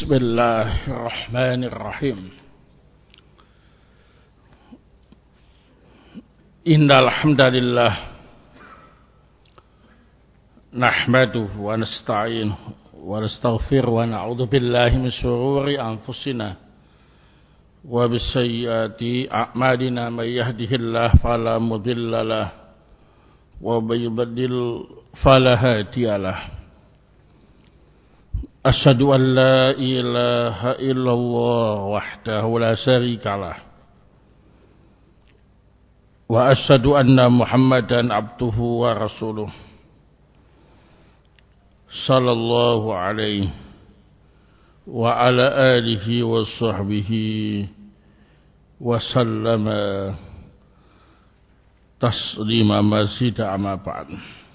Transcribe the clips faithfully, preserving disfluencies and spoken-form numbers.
Bismillahirrahmanirrahim. Innal hamdalillah nahmaduhu wa nasta'inuhu wa nastaghfiruhu wa na'udzu billahi min shururi anfusina wa bisayyiati a'malina may yahdihillahu fala mudilla lahu wa may yudlil fala hadiya lahu. Asyhadu an la ilaha illallah wahdahu la syarika lah wa asyhadu anna Muhammadan abduhu wa rasuluh sallallahu alaihi wa ala alihi wa sahbihi wa sallama taslima mazida amma ba'd.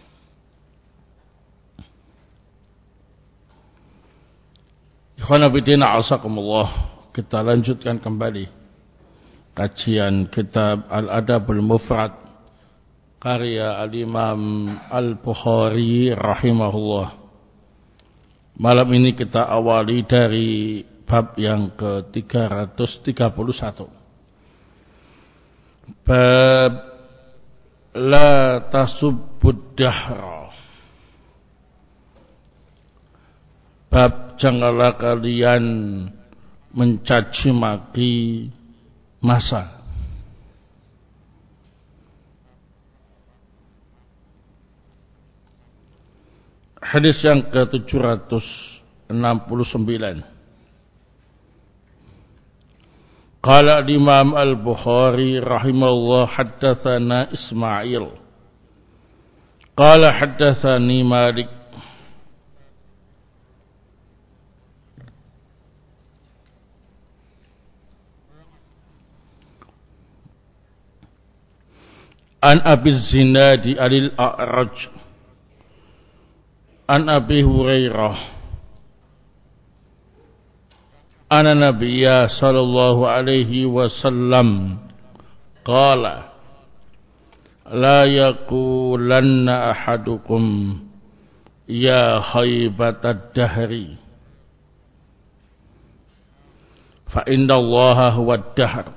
Ikhwan fillah a'azakumullah, kita lanjutkan kembali kajian kitab Al-Adabul Mufrad karya Al-Imam Al-Bukhari rahimahullah. Malam ini kita awali dari bab yang ke tiga ratus tiga puluh satu. Bab la tasubbud dahra. Bab janganlah kalian mencaci maki masa. Hadis yang ke tujuh ratus enam puluh sembilan. Qala Imam Al-Bukhari rahimahullah haddatsana Ismail. Qala haddatsani Malik. An Abi Zinadi alil A'raj An Abi Hurairah Ana Nabiyya sallallahu alaihi wasallam qala la yaqulanna ahadukum ya khaybatad dahri fa inna Allaha huwad dahr.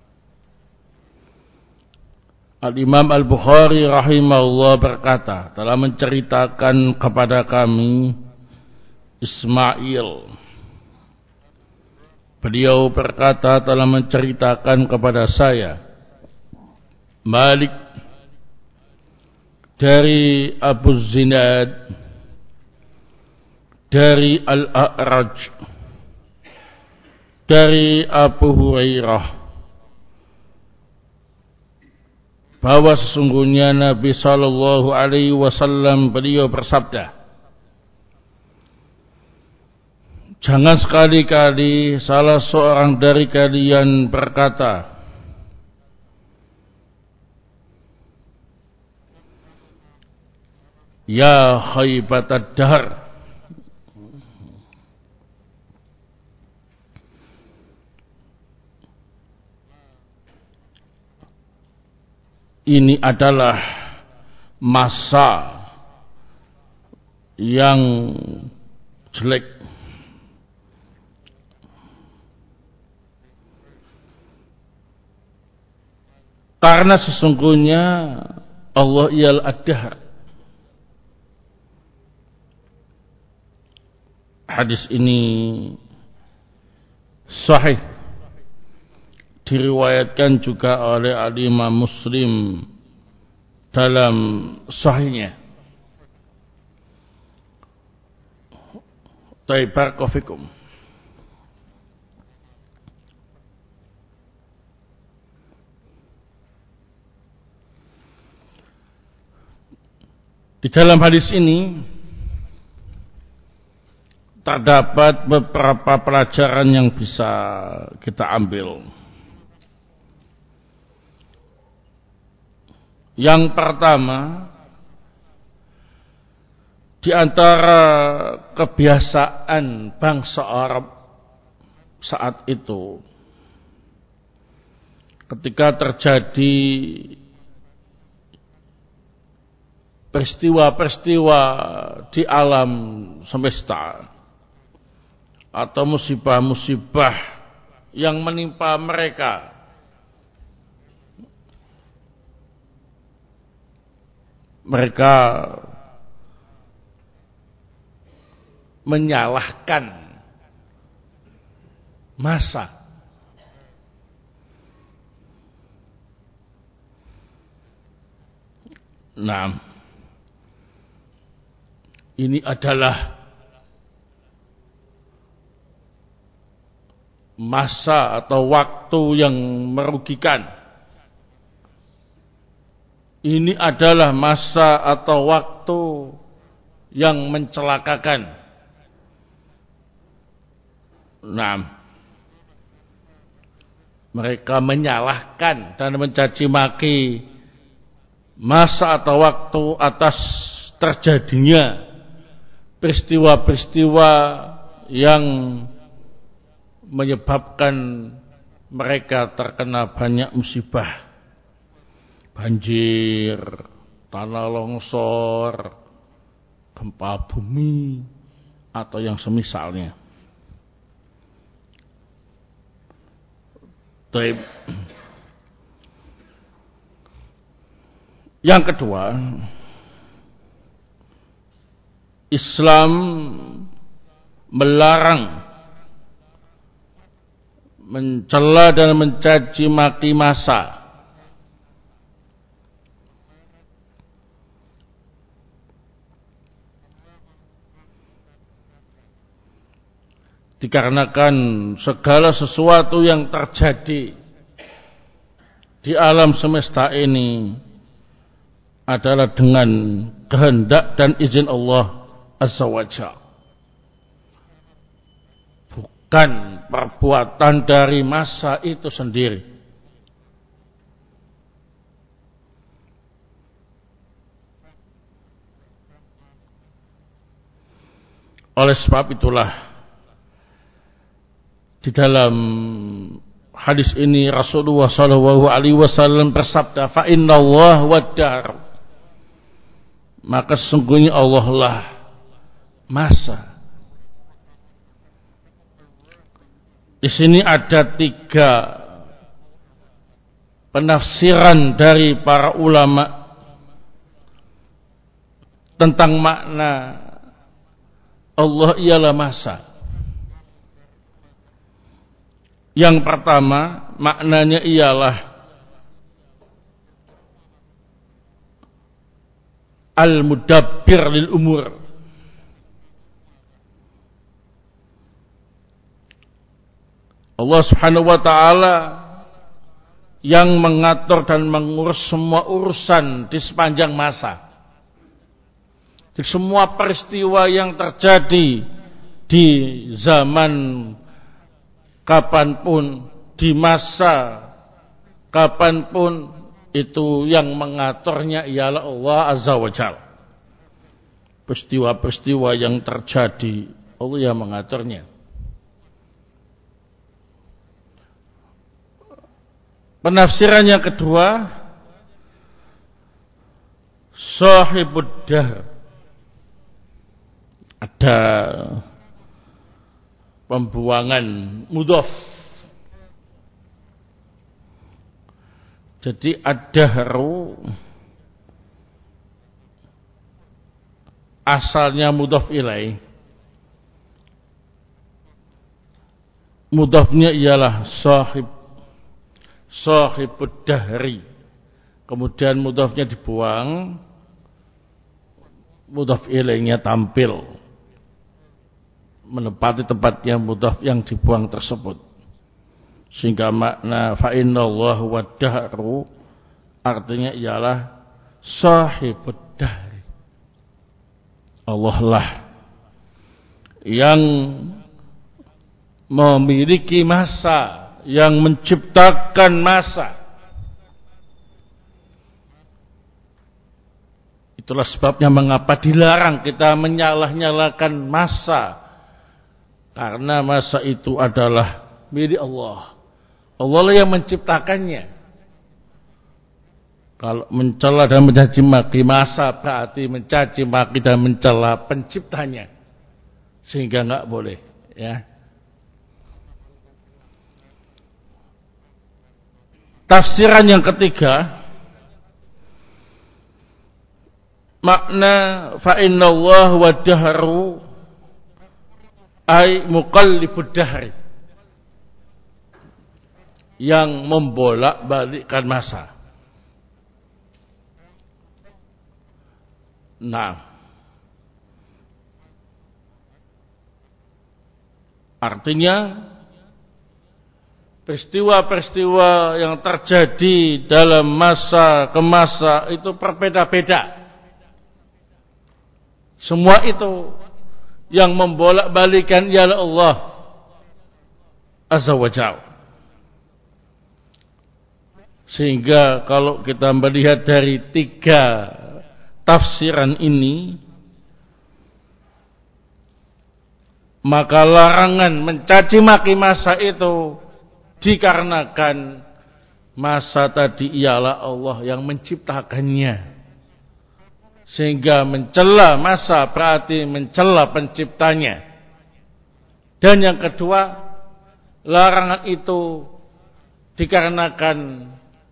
Al-Imam Al-Bukhari rahimahullah berkata, telah menceritakan kepada kami Ismail. Beliau berkata telah menceritakan kepada saya Malik dari Abu Zinad dari Al-A'raj dari Abu Hurairah bahwa sesungguhnya Nabi sallallahu alaihi wasallam beliau bersabda, jangan sekali-kali salah seorang dari kalian berkata, ya khaybatad dahr, ini adalah masa yang jelek. Karena sesungguhnya Allah ialah ad-dahr. Hadis ini sahih, diriwayatkan juga oleh Al-Imam Muslim dalam sahihnya. Taib barakallahu. Di dalam hadis ini terdapat beberapa pelajaran yang bisa kita ambil. Yang pertama, di antara kebiasaan bangsa Arab saat itu, ketika terjadi peristiwa-peristiwa di alam semesta, atau musibah-musibah yang menimpa mereka, mereka menyalahkan masa. Nah, ini adalah masa atau waktu yang merugikan. Ini adalah masa atau waktu yang mencelakakan. Nah, mereka menyalahkan dan mencaci maki masa atau waktu atas terjadinya peristiwa-peristiwa yang menyebabkan mereka terkena banyak musibah, banjir, tanah longsor, gempa bumi, atau yang semisalnya. Taib. Yang kedua, Islam melarang mencela dan mencaci maki masa. Dikarenakan segala sesuatu yang terjadi di alam semesta ini adalah dengan kehendak dan izin Allah Azza wa Jalla, bukan perbuatan dari masa itu sendiri. Oleh sebab itulah di dalam hadis ini Rasulullah Shallallahu Alaihi Wasallam bersabda, "Fa inna Allah wadar." Maka sesungguhnya Allah lah masa. Di sini ada tiga penafsiran dari para ulama tentang makna Allah ialah masa. Yang pertama, maknanya ialah al-mudabbir lil umur. Allah Subhanahu wa taala yang mengatur dan mengurus semua urusan di sepanjang masa. Di semua peristiwa yang terjadi di zaman kapanpun, di masa kapanpun, itu yang mengaturnya ialah Allah Azza wa Jalla. Peristiwa-peristiwa yang terjadi, Allah yang mengaturnya. Penafsiran yang kedua, sahibud dahr. Ada pembuangan mudhaf. Jadi ad-dahru asalnya mudhaf ilaih. Mudhafnya ialah sahib, sahibud dahri. Kemudian mudhafnya dibuang, mudhaf ilaihnya tampil menempati tempat yang mudhaf yang dibuang tersebut. Sehingga makna fa innallahu wad-dahru artinya ialah sahibud dahri. Allah lah yang memiliki masa, yang menciptakan masa. Itulah sebabnya mengapa dilarang kita menyalah-nyalakan masa, karena masa itu adalah milik Allah. Allah lah yang menciptakannya. Kalau mencela dan mencaci maki masa, berarti mencaci maki dan mencela penciptanya, sehingga enggak boleh, ya. Tafsiran yang ketiga, makna fa inna Allah wa dahru ay muqallibud dahri, yang membolak-balikkan masa. Nah, artinya peristiwa-peristiwa yang terjadi dalam masa ke masa itu berbeda-beda. Semua itu yang membolak-balikan ialah Allah Azza wa Jalla. Sehingga kalau kita melihat dari tiga tafsiran ini, maka larangan mencaci maki masa itu dikarenakan masa tadi ialah Allah yang menciptakannya. Sehingga mencela masa berarti mencela penciptanya. Dan yang kedua, larangan itu dikarenakan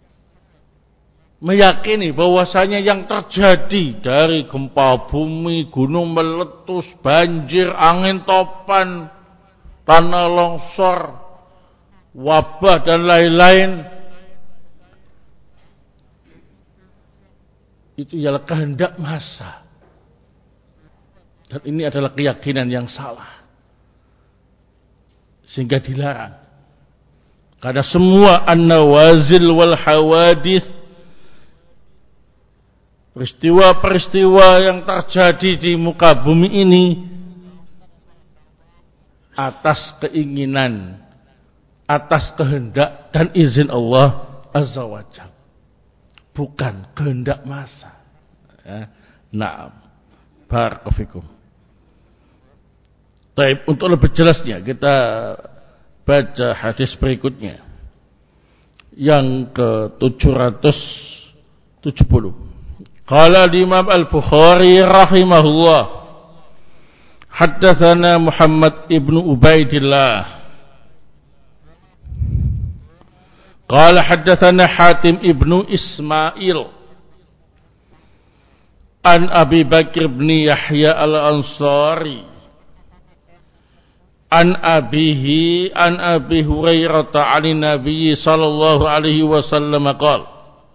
meyakini bahwasanya yang terjadi dari gempa bumi, gunung meletus, banjir, angin topan, tanah longsor, wabah dan lain-lain itu ialah kehendak masa. Dan ini adalah keyakinan yang salah, sehingga dilarang. Karena semua an-nawazil wal hawadith, peristiwa-peristiwa yang terjadi di muka bumi ini atas keinginan, atas kehendak dan izin Allah Azza wa Jalla, bukan kehendak masa. Ya. Nah, barakallahu fikum. Baik, untuk lebih jelasnya kita baca hadis berikutnya yang ke tujuh ratus tujuh puluh. Qala Imam Al-Bukhari rahimahullah, haddatsana Muhammad ibnu Ubaidillah qala haddatsana Hatim ibnu Ismail an Abi Bakr bin Yahya Al-Ansari an abihi an Abi Hurairah 'an Nabi sallallahu alaihi wasallam qala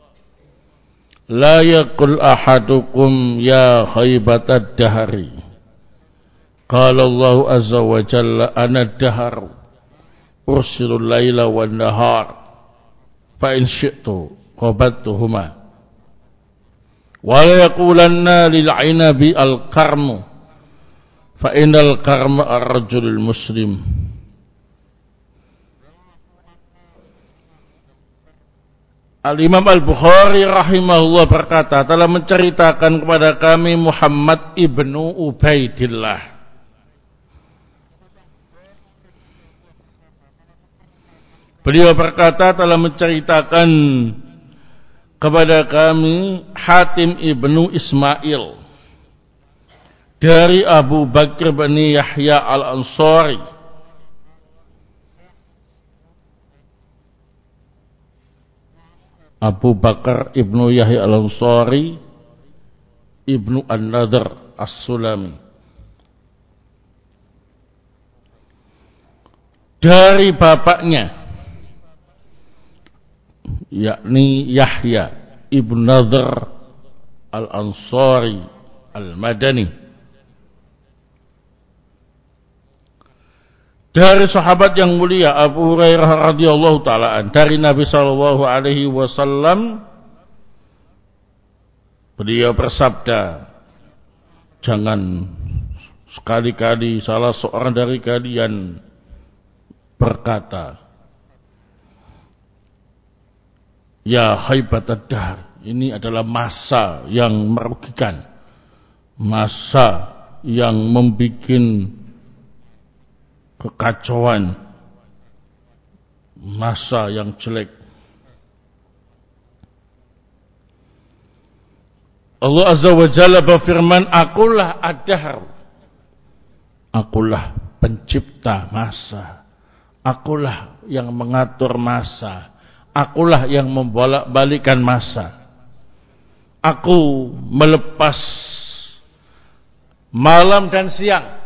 la yaqul ahadukum ya khaybatad dahri qala Allah azza wa jalla ana ad-dahr ursilul laila wan nahar fa in syi'tu qabattuhuma wa la yaqulanna lil 'inabi al-qarmu fa innal qarma ar-rajulul muslim. Al-Imam Al-Bukhari rahimahullah berkata, telah menceritakan kepada kami Muhammad ibnu Ubaidillah. Beliau berkata telah menceritakan kepada kami Hatim ibnu Ismail dari Abu Bakr bin Yahya Al-Ansari, Abu Bakar ibnu Yahya Al-Ansari ibnu An-Nadhr As-Sulami, dari bapaknya yakni Yahya ibnu Nadhr Al-Ansari Al-Madani, dari sahabat yang mulia Abu Hurairah radhiyallahu taala dari Nabi sallallahu alaihi wasallam, beliau bersabda, jangan sekali-kali salah seorang dari kalian berkata, ya khaybatad dahr, ini adalah masa yang merugikan, masa yang membuat kekacauan, masa yang jelek. Allah Azza wa Jalla berfirman, akulah ad-dahr, akulah pencipta masa, akulah yang mengatur masa, akulah yang membolak-balikan masa. Aku melepas malam dan siang.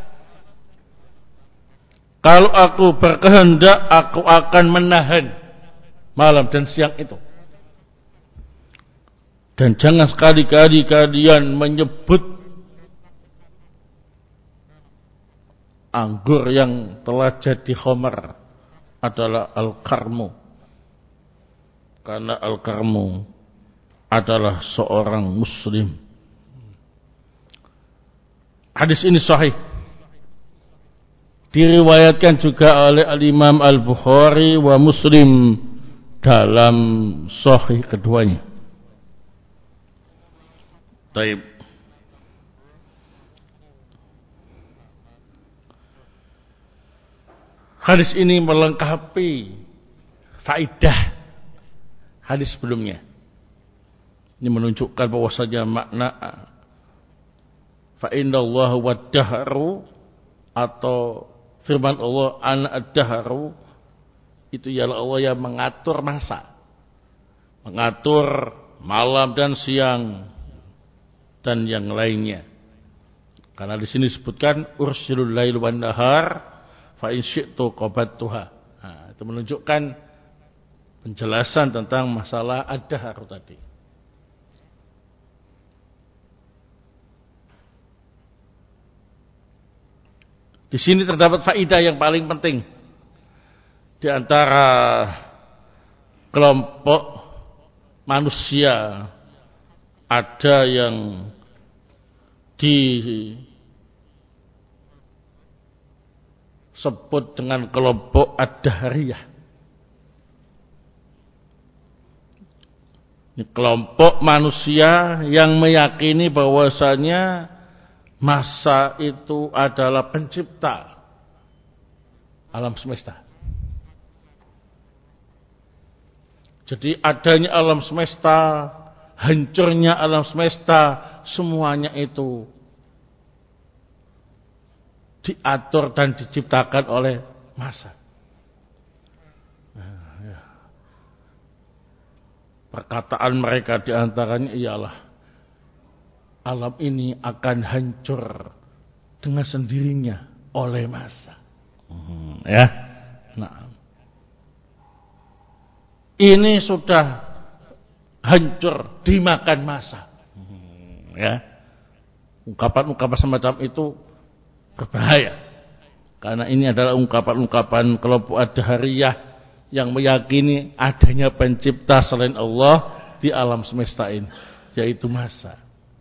Kalau aku berkehendak, aku akan menahan malam dan siang itu. Dan jangan sekali-kali kalian menyebut anggur yang telah jadi khamar adalah al-karmu. Karena al-karmu adalah seorang muslim. Hadis ini sahih. Diriwayatkan juga oleh al-Imam Al-Bukhari wa Muslim dalam sahih keduanya. Baik. Hadis ini melengkapi faidah hadis sebelumnya. Ini menunjukkan bahwasanya makna fa innallaha wad-dahru atau firman Allah ana ad-dahru itu ialah Allah yang mengatur masa. Mengatur malam dan siang dan yang lainnya. Karena di sini disebutkan ursilul lail wan nahar fa in syi'tu qabattuha. Nah, itu menunjukkan penjelasan tentang masalah ad-dahr tadi. Di sini terdapat faedah yang paling penting di antara kelompok manusia. Ada yang disebut dengan kelompok ad-dahriyah. Ini kelompok manusia yang meyakini bahwasanya masa itu adalah pencipta alam semesta. Jadi adanya alam semesta, hancurnya alam semesta, semuanya itu diatur dan diciptakan oleh masa. Nah, ya. Perkataan mereka diantaranya ialah alam ini akan hancur dengan sendirinya oleh masa. Hmm, ya, nah, ini sudah hancur dimakan masa. Hmm, ya, ungkapan-ungkapan semacam itu berbahaya. Karena ini adalah ungkapan-ungkapan kelompok ad-dahriyah yang meyakini adanya pencipta selain Allah di alam semesta ini, yaitu masa.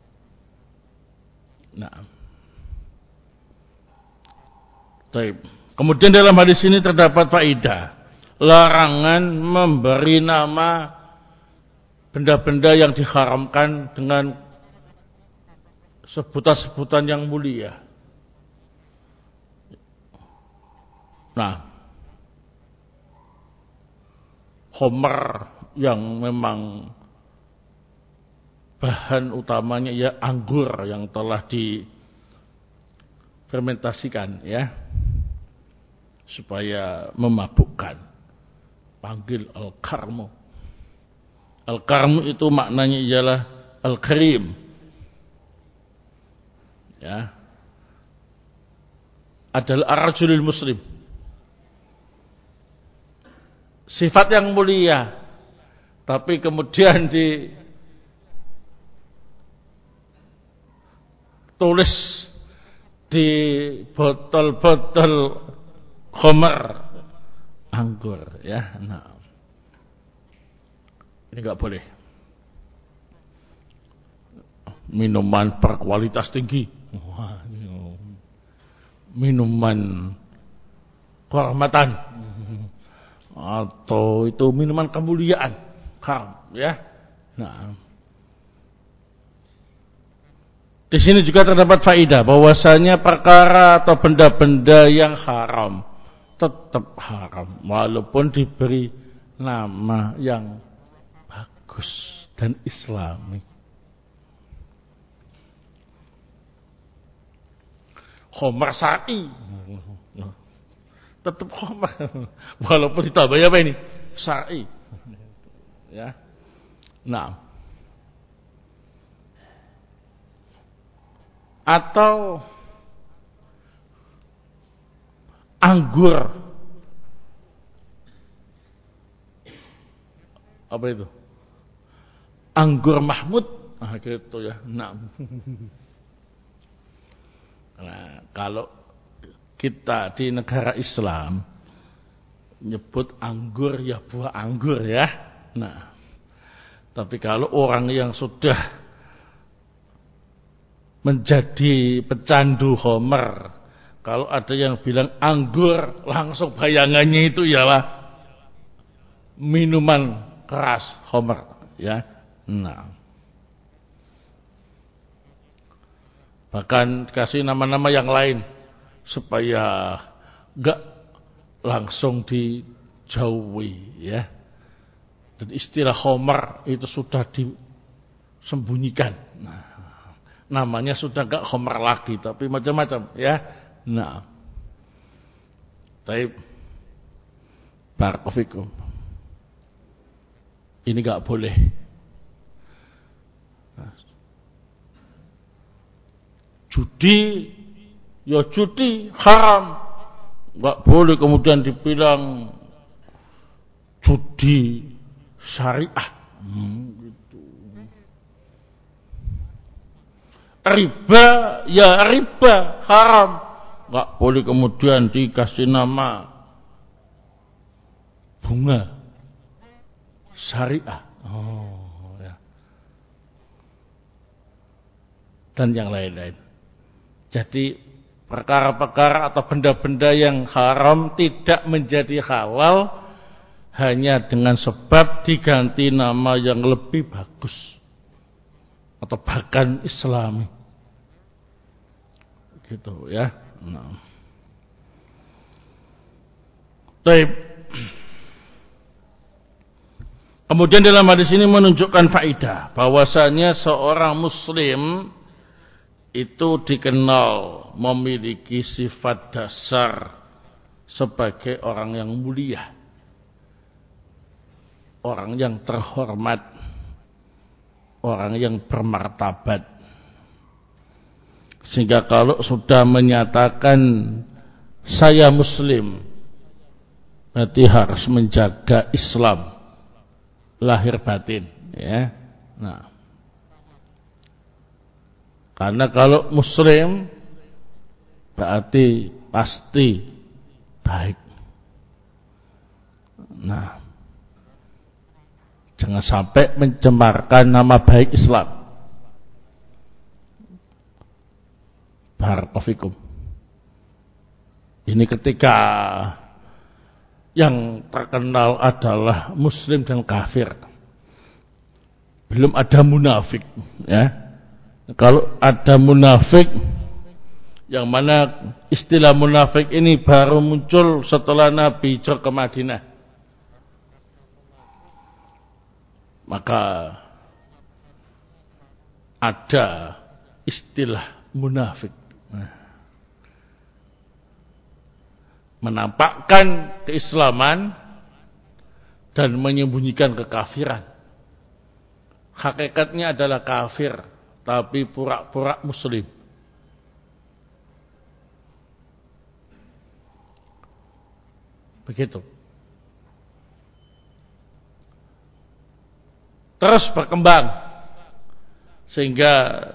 Nah, baik. Kemudian dalam hadis ini terdapat faedah larangan memberi nama benda-benda yang diharamkan dengan sebutan-sebutan yang mulia. Nah, khamar yang memang bahan utamanya ya anggur yang telah difermentasikan ya supaya memabukkan, panggil al-karmu. Al-karmu itu maknanya ialah al-karim ya, adalah ar-rajulul muslim, sifat yang mulia, tapi kemudian di tulis di botol-botol khamar anggur ya. Nah, ini enggak boleh. Minuman berkualitas tinggi. Wah, minuman kehormatan atau itu minuman kemuliaan, haram ya. Nah, di sini juga terdapat faedah bahwasanya perkara atau benda-benda yang haram tetap haram walaupun diberi nama yang bagus dan islami. Khamar sa'i tetap khamar walaupun ditambah apa ini? Sa'i. ya. Nah, atau anggur, apa itu? Anggur Mahmud, ah gitu ya. Nah, nah kalau kita di negara Islam nyebut anggur ya buah anggur ya. Nah, tapi kalau orang yang sudah menjadi pecandu homer, kalau ada yang bilang anggur, langsung bayangannya itu ialah minuman keras homer ya. Nah, bahkan dikasih nama-nama yang lain supaya enggak langsung dijauhi ya. Dan istilah homer itu sudah disembunyikan. Nah, namanya sudah enggak homer lagi, tapi macam-macam ya. Nah, tapi barakallahu ini enggak boleh. Judi, ya judi haram, enggak boleh kemudian dibilang judi syariah. Hmm, gitu. Riba, ya riba haram, enggak boleh kemudian dikasih nama bunga syariah. Oh, ya. Dan yang lain-lain. Jadi perkara-perkara atau benda-benda yang haram tidak menjadi halal hanya dengan sebab diganti nama yang lebih bagus atau bahkan Islami. Gitu ya. Nah. Baik. Kemudian dalam hadis ini menunjukkan faedah bahwasanya seorang muslim itu dikenal memiliki sifat dasar sebagai orang yang mulia, orang yang terhormat, orang yang bermartabat. Sehingga kalau sudah menyatakan saya muslim, berarti harus menjaga Islam lahir batin ya. Nah, karena kalau muslim berarti pasti baik. Nah, jangan sampai mencemarkan nama baik Islam. Barakallahu. Ini ketika yang terkenal adalah muslim dan kafir, belum ada munafik ya. Kalau ada munafik, yang mana istilah munafik ini baru muncul setelah Nabi hijrah ke Madinah, maka ada istilah munafik, menampakkan keislaman dan menyembunyikan kekafiran. Hakikatnya adalah kafir, tapi pura-pura muslim. Begitu. Terus berkembang sehingga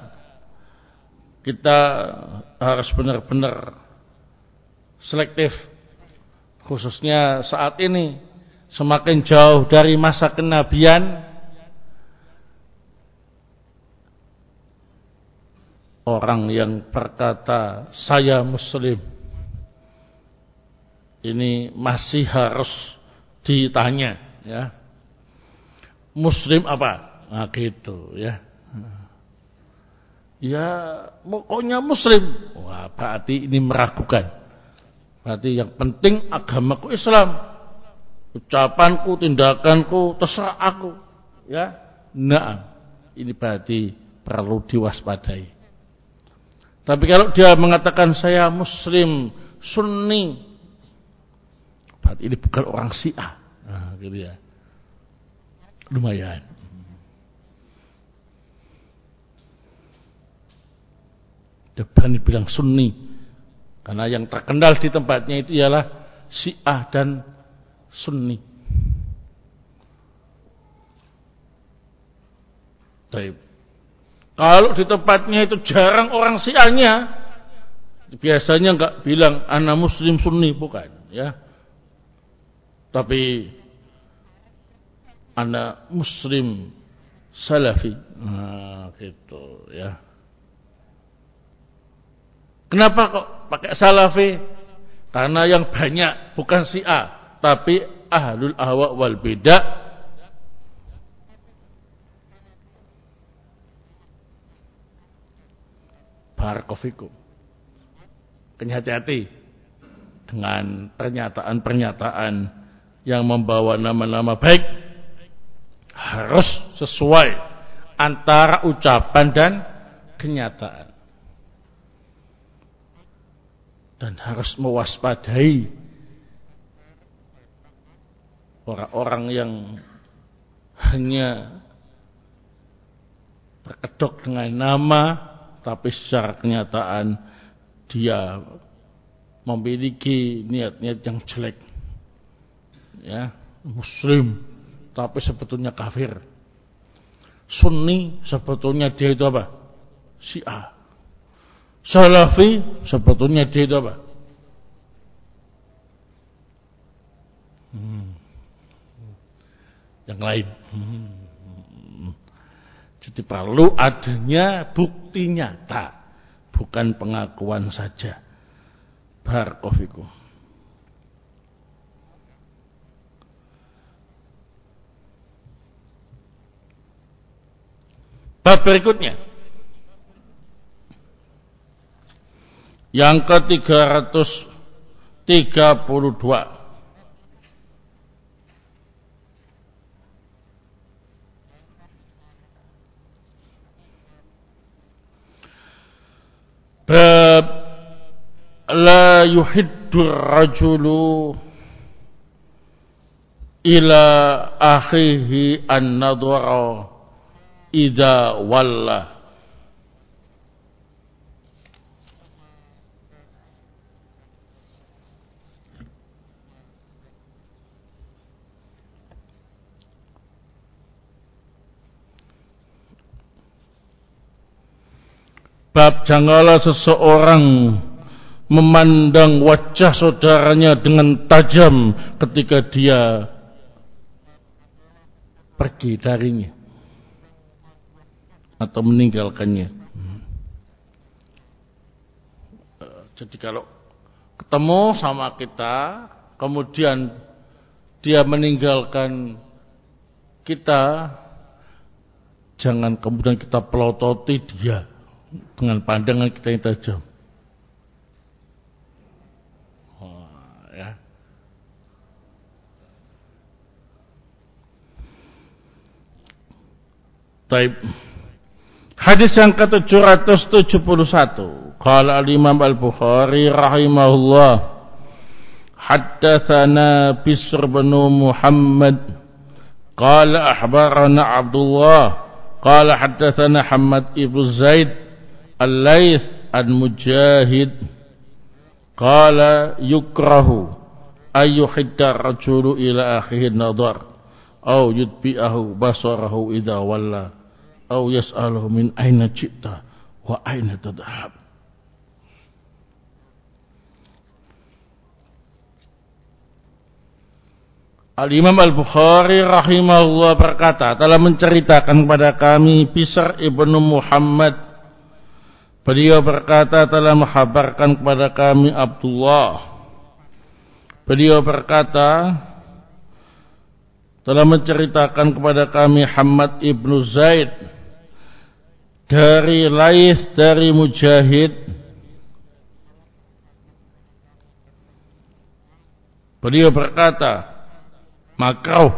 kita harus benar-benar selektif, khususnya saat ini semakin jauh dari masa kenabian. Orang yang berkata saya muslim ini masih harus ditanya ya. Muslim apa? Nah gitu ya. Ya pokoknya muslim. Wah, berarti ini meragukan. Berarti yang penting agamaku Islam. Ucapanku, tindakanku terserah aku ya. Nah, ini berarti perlu diwaspadai. Tapi kalau dia mengatakan saya muslim sunni, berarti ini bukan orang Syiah. Nah, gitu ya. lumayan. Dia berani bilang Sunni, karena yang terkenal di tempatnya itu ialah Syiah dan Sunni. Baik. Kalau di tempatnya itu jarang orang Syiahnya, biasanya enggak bilang ana Muslim Sunni, bukan, ya. Tapi ana Muslim Salafi, nah gitu, ya. Kenapa kok pakai Salafi? Karena yang banyak bukan Syiah, tapi ahlul ahwa wal bidah. Barakofikum. Hati-hati dengan pernyataan-pernyataan yang membawa nama-nama baik. Harus sesuai antara ucapan dan kenyataan. Dan harus mewaspadai orang-orang yang hanya berkedok dengan nama, tapi secara kenyataan dia memiliki niat-niat yang jelek, ya, Muslim tapi sebetulnya kafir. Sunni sebetulnya dia itu apa? Syiah. Salafi sebetulnya dia itu apa? Hmm. Yang lain. Hmm. Jadi perlu adanya bukti nyata, bukan pengakuan saja. Barakofikum. Bab berikutnya, yang ke tiga ratus tiga puluh dua. Bab la yuhiddur rajulu ila akhihi an-nadhara idza walla. Bab janganlah seseorang memandang wajah saudaranya dengan tajam ketika dia pergi darinya atau meninggalkannya. Jadi kalau ketemu sama kita, kemudian dia meninggalkan kita, jangan kemudian kita pelototi dia dengan pandangan kita yang tajam. Oh, ya. Taib. Hadis yang ke tujuh ratus tujuh puluh satu. Qala al-Imam Al-Bukhari rahimahullah, haddatsana Bisr bin Muhammad qala akhbarana Abdullah qala haddatsana Hamad ibn Zaid Al-Laits Al-Mujahid qala yukrahu ayyuhidda rajulu ila akhihi nadar aw yudbi'ahu basarahu idza walla aw yas'aluhu min aina ji'ta wa aina tadhhab. Al-Imam Al-Bukhari rahimahullah berkata, telah menceritakan kepada kami Bisr ibnu Muhammad. Beliau berkata telah menghabarkan kepada kami Abdullah. Beliau berkata telah menceritakan kepada kami Hamad ibnu Zaid dari Laits dari Mujahid. Beliau berkata, makruh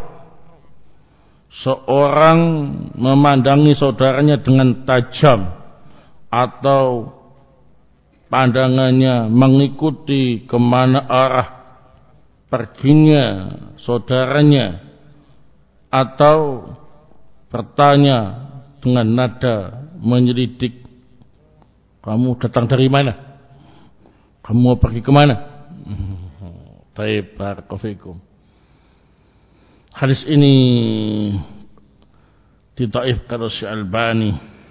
seorang memandangi saudaranya dengan tajam atau pandangannya mengikuti kemana arah perginya saudaranya atau bertanya dengan nada menyelidik, kamu datang dari mana? Kamu mau pergi kemana? Baik, barakallahu fikum. Hadis ini didhaifkan oleh Syekh Albani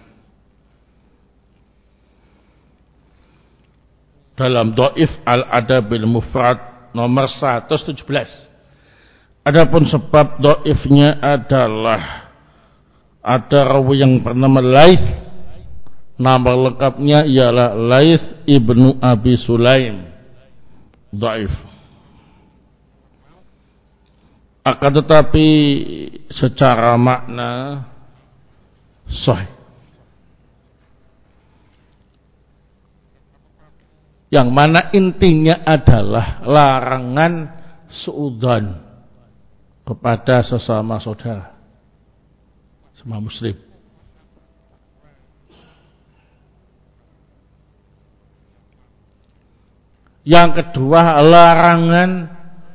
dalam Dhaif Al-Adabil Mufrad nomor seratus tujuh belas. Adapun sebab dhaifnya adalah ada rawi yang bernama Laits, nama lengkapnya ialah Laits ibnu Abi Sulaim, dhaif. Akan tetapi secara makna sahih. Yang mana intinya adalah larangan suudzon kepada sesama saudara, sesama muslim. Yang kedua, larangan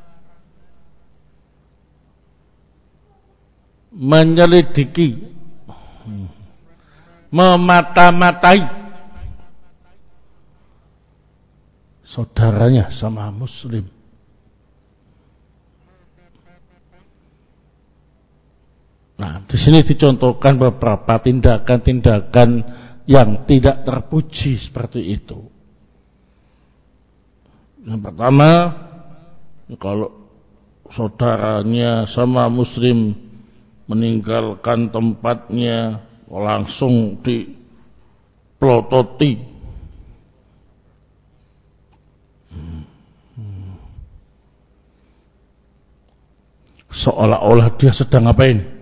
menyelidiki, memata-matai saudaranya sama muslim. Nah, di sini dicontohkan beberapa tindakan-tindakan yang tidak terpuji seperti itu. Yang pertama, kalau saudaranya sama muslim meninggalkan tempatnya langsung dipelototi. Seolah-olah dia sedang ngapain?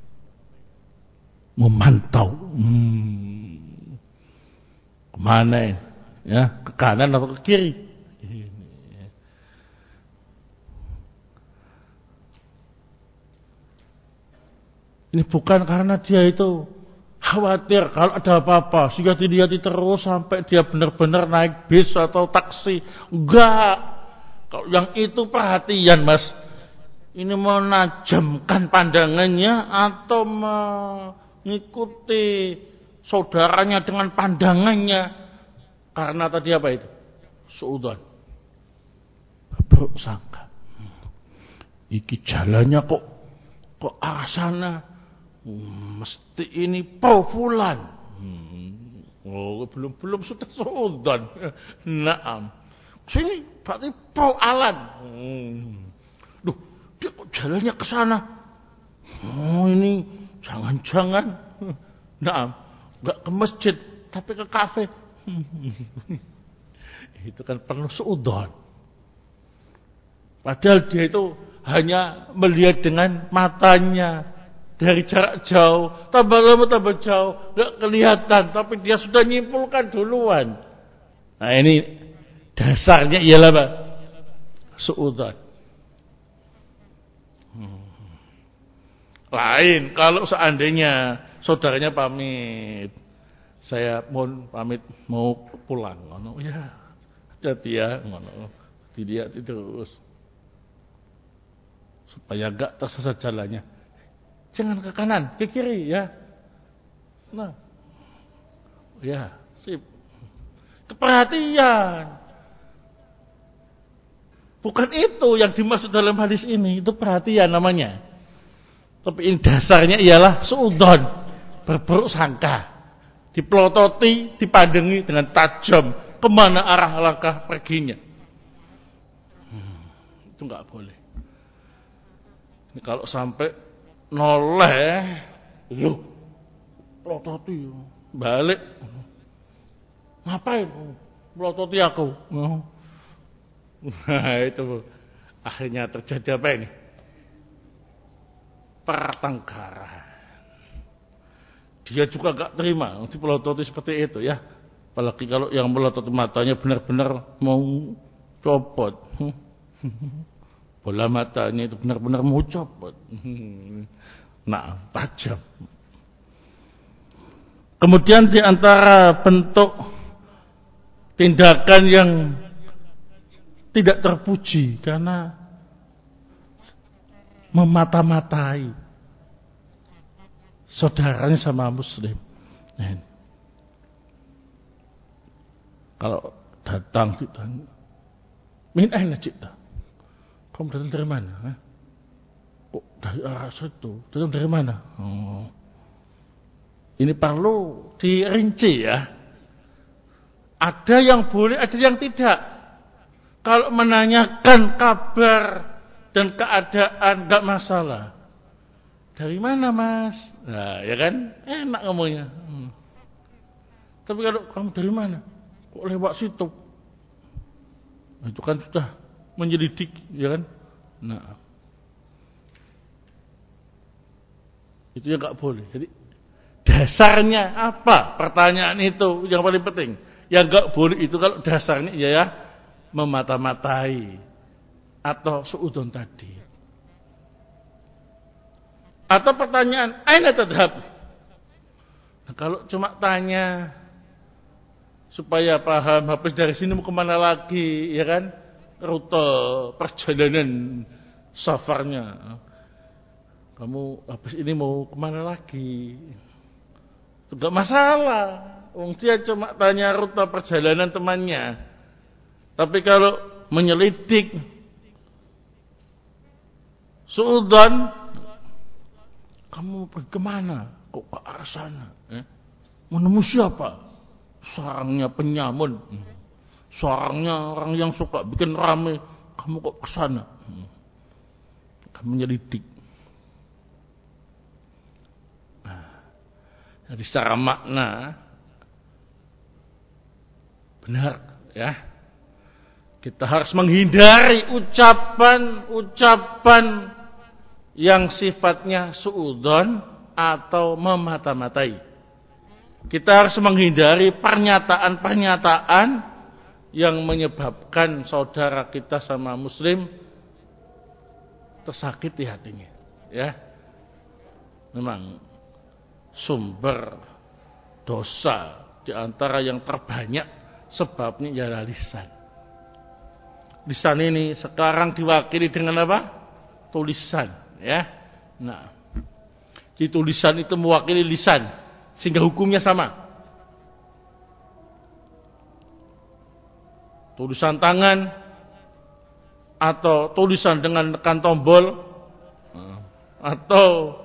Memantau. Hmm. Kemana? Ya, ke kanan atau ke kiri? Ini bukan karena dia itu khawatir kalau ada apa-apa sehingga dilihat terus sampai dia benar-benar naik bis atau taksi. Enggak. Kalau yang itu perhatian, Mas. Ini menajamkan pandangannya atau mengikuti saudaranya dengan pandangannya. Karena tadi apa itu? Suudzon. Buruk sangka. Iki jalannya kok kok arah sana. Hmm, mesti ini Pak Fulan. Hmm. Oh, belum belum sudah suudzon. Naam. Sini berarti Pak Alan. Hmm. Duh, dia kok jalannya ke sana. Oh, ini jangan-jangan. Naam, enggak ke masjid tapi ke kafe. Itu kan penuh suudzon. Padahal dia itu hanya melihat dengan matanya dari jarak jauh, tambah lama tambah jauh, enggak kelihatan, tapi dia sudah nyimpulkan duluan. Nah, ini dasarnya ialah apa? Suudzon. Hmm. Lain kalau seandainya saudaranya pamit, saya mohon pamit mau pulang, ngono ya, hati-hati ya, ngono, dilihat terus supaya enggak tersesat jalannya. Jangan ke kanan, ke kiri ya. Nah, ya, sip. Keperhatian. Bukan itu yang dimaksud dalam hadis ini, itu perhatian namanya. Tapi ini dasarnya ialah suudzon, berburuk sangka, dipelototi, dipandangi dengan tajam kemana arah langkah perginya. Hmm, itu nggak boleh. Ini kalau sampai noleh, lu pelototi, balik, ngapain? Pelototi aku. Nah, itu akhirnya terjadi apa ini? Pertengkaran. Dia juga gak terima dipelototi seperti itu ya. Apalagi kalau yang melototi matanya benar-benar mau copot. Bola matanya itu benar-benar mau copot. Nah, tajam. Kemudian di antara bentuk tindakan yang tidak terpuji karena memata-matai saudaranya sama muslim. Nah, kalau datang ditanya, min aina ji'ta? Kamu datang dari mana? Hah? Kok dari arah situ? Datang dari mana? Oh. Ini perlu dirinci ya. Ada yang boleh, ada yang tidak. Kalau menanyakan kabar dan keadaan enggak masalah. Dari mana mas? Nah ya kan, enak ngomongnya. Hmm. Tapi kalau kamu dari mana? Kok lewat situ? Nah, itu kan sudah menyelidik, ya kan? Nah, itu yang enggak boleh. Jadi dasarnya apa? Pertanyaan itu yang paling penting. Yang enggak boleh itu kalau dasarnya ya, ya memata-matai atau suudon tadi. Atau pertanyaan, aina tadhhab? Nah, kalau cuma tanya supaya paham habis dari sini mau kemana lagi, ya kan? Rute perjalanan safarnya. Kamu habis ini mau kemana lagi? Itu enggak masalah. Wong dia cuma tanya rute perjalanan temannya. Tapi kalau menyelidik suudzon, kamu pergi kemana? Kok ke arah sana? Eh? Menemui siapa? Sarangnya penyamun. Sarangnya orang yang suka bikin rame. Kamu kok ke sana? Kamu menyelidik. Nah, jadi secara makna benar ya. Kita harus menghindari ucapan-ucapan yang sifatnya suudzon atau memata-matai. Kita harus menghindari pernyataan-pernyataan yang menyebabkan saudara kita sama muslim tersakiti hatinya. Ya, memang sumber dosa di antara yang terbanyak sebabnya ialah lisan. Lisan ini sekarang diwakili dengan apa? Tulisan, ya. Nah, di tulisan itu mewakili lisan, sehingga hukumnya sama. Tulisan tangan atau tulisan dengan tekan tombol atau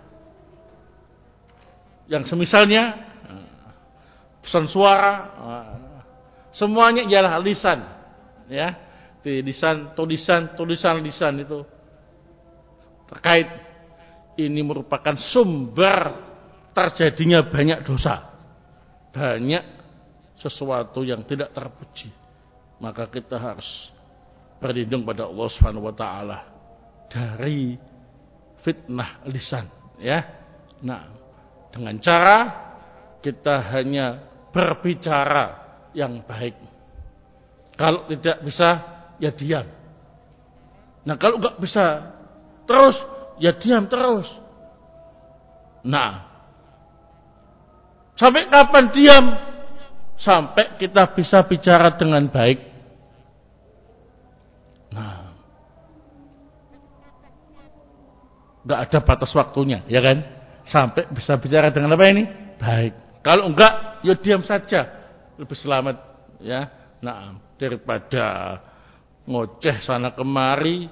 yang semisalnya pesan suara, semuanya ialah lisan, ya. Di lisan, tulisan, tulisan lisan itu terkait ini merupakan sumber terjadinya banyak dosa, banyak sesuatu yang tidak terpuji. Maka kita harus berlindung pada Allah Subhanahu wa taala dari fitnah lisan, ya. Nah, dengan cara kita hanya berbicara yang baik. Kalau tidak bisa, ya diam. Nah, kalau enggak bisa terus, ya diam terus. Nah, sampai kapan diam? Sampai kita bisa bicara dengan baik. Nah, enggak ada batas waktunya, ya kan? Sampai bisa bicara dengan apa ini? Baik. Kalau enggak, ya diam saja. Lebih selamat, ya. Nah, daripada ngoceh sana kemari,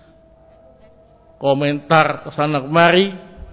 komentar ke sana kemari,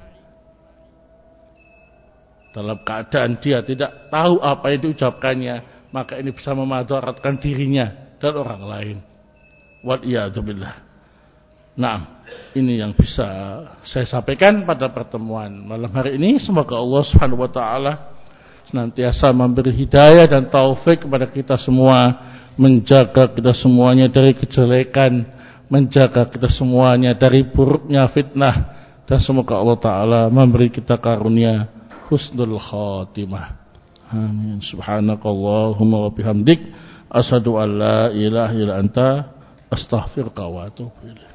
dalam keadaan dia tidak tahu apa yang diucapkannya, maka ini bisa memadaratkan dirinya dan orang lain. Wa'iyadzubillah. Nah, ini yang bisa saya sampaikan pada pertemuan malam hari ini. Semoga Allah Subhanahu wa taala senantiasa memberi hidayah dan taufik kepada kita semua, menjaga kita semuanya dari kejelekan, menjaga kita semuanya dari buruknya fitnah, dan semoga Allah taala memberi kita karunia husnul khatimah. Amin. Subhanakallahumma wa bihamdik, asyhadu an la ilaha illa anta, astaghfiruka wa atubu ilaik.